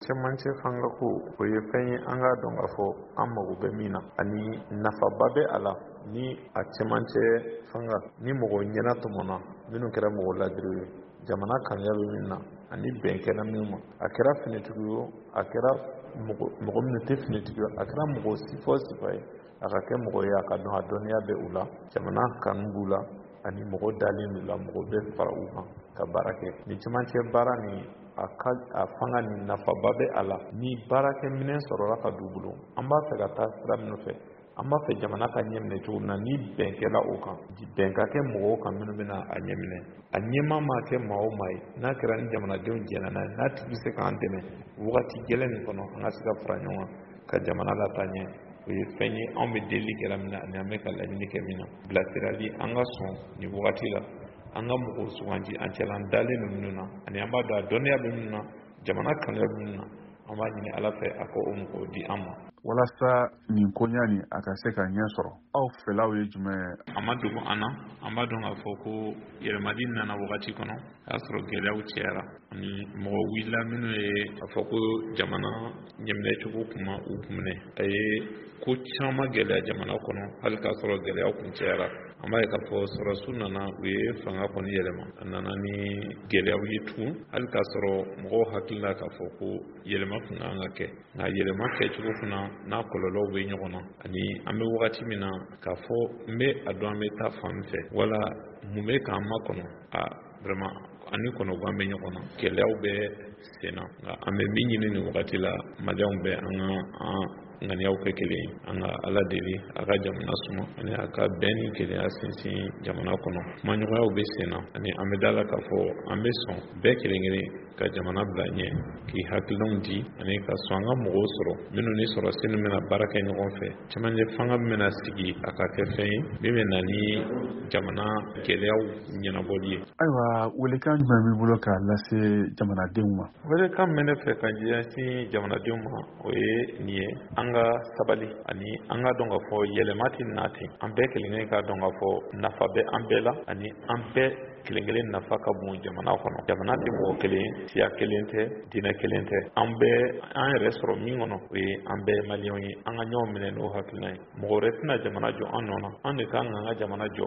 cɛmancɛ fanga ko o ye fɛn ye an k'a dɔn k'a fɔ an mago bɛ min na ani nafaba bɛ a la ni a cɛmancɛ fanga ni mɔgɔ ɲɛna tɔmɔna minnu kɛra mɔgɔ ladiriw ye jamana kanuya bɛ min na ani bɛn kɛra min ma a kɛra finitigi ye a kɛra mɔgɔ minnu tɛ finitigi ye a kɛra mɔgɔ sifa ye a ka kɛ mɔgɔ ye a ka dɔn a dɔnniya bɛ u la jamana kanu b'u la ani mɔgɔ dalen d'u la mɔgɔ bɛ fara u kan ka baara kɛ ni cɛmancɛ baara ni a fanga ni nafaba bɛ a la ni baarakɛminɛn sɔrɔla ka d'u bolo an b'a fɛ ka taa sira minnu fɛ an b'a fɛ jamana ka ɲɛminɛ cogo min na ni bɛn kɛla o kan bɛn ka kɛ mɔgɔw kan minnu bɛna a ɲɛminɛ a ɲɛma ma kɛ maa o maa ye n'a kɛra ni jamanadenw jɛna n'a ye n'a tigi bɛ se k'an dɛmɛ wagati gɛlɛn min kɔnɔ an ka se ka fara ɲɔgɔn kan ka jamana lataa ɲɛ o ye fɛn ye anw bɛ deli kɛra min na ani an bɛ ka laɲini kɛ min na bilasirali an ka sɔn nin wagati la an ka mɔgɔw sugandi an cɛla an dalen don minnu na ani an b'a dɔn a dɔnniya bɛ minnu na jamana kanuya bɛ minnu na an b'a ɲini ala fɛ a ko o mɔgɔw di an ma walasa nin koɲa nin a ka se ka ɲɛ sɔrɔ aw fɛlaw ye jumɛn a ma dogo an na an b'a dɔn k'a fɔ ko yɛlɛmali nana wagati kɔnɔ o y'a sɔrɔ gɛlɛyaw cɛyara ani mɔgɔ wulila minnu ye a fɔ ko jamana ɲɛminɛcogo kuma u minɛ a ye ko caman gɛlɛya jamana kɔnɔ hali k'a sɔrɔ gɛlɛyaw kun cɛyara an b'a ye k'a fɔ sɔrɔsiw nana u ye fanga kɔni yɛlɛma a nana ni gɛlɛyaw ye tugun hali k'a sɔrɔ mɔgɔw hakilila k'a fɔ ko yɛlɛma kun kan ka kɛ nka yɛlɛma kɛcogo fana n'a kɔlɔlɔw bɛ ɲɔgɔn na ani an bɛ wagati min na k'a fɔ n bɛ a dɔn an bɛ taa fan min fɛ wala mun bɛ k'an makɔnɔ vraiment ani kɔnɔguwan bɛ ɲɔgɔn na gɛlɛyaw bɛ sen na nka an bɛ min ɲini nin wagati la maliyɛnw bɛ an ka ŋaniyaw kɛ kelen ye an ka ala deli a ka jamana suma ani a ka bɛn ni kelenya sinsin jamana kɔnɔ kumaɲɔgɔnyaw bɛ sen na ani an bɛ dala k'a fɔ an bɛ sɔn bɛɛ kelen kelen ka jamana bila ɲɛ k'i hakilinaw di ani ka sɔn an ka mɔgɔw sɔrɔ minnu ni sɔrɔsi minnu bɛna baara kɛ ɲɔgɔn fɛ cɛmancɛ fanga min bɛna sigi a ka kɛ fɛn ye min bɛ na ni jamana gɛlɛyaw ɲɛnabɔli ye. Ayiwa welekan jumɛn b'i bolo k'a lase jamanadenw ma? Welekan min bɛ ne fɛ ka ɲɛsin jamanadenw ma o ye nin ye an ka sabali ani an ka dɔn k'a fɔ yɛlɛma tɛ na ten an bɛɛ kelen kelen ka dɔn k'a fɔ nafa bɛ an bɛɛ la ani an bɛɛ kelen kelen nafa ka bon jamana kɔnɔ jamana tɛ mɔgɔ kelen siya kelen tɛ diinɛ kelen tɛ an bɛɛ an yɛrɛ sɔrɔ min kɔnɔ o ye an bɛɛ maliyɛnw ye an ka ɲɔgɔn minɛ n'o hakilina ye mɔgɔ wɛrɛ tɛna jamana jɔ an nɔ na an de kan ka an ka jamana jɔ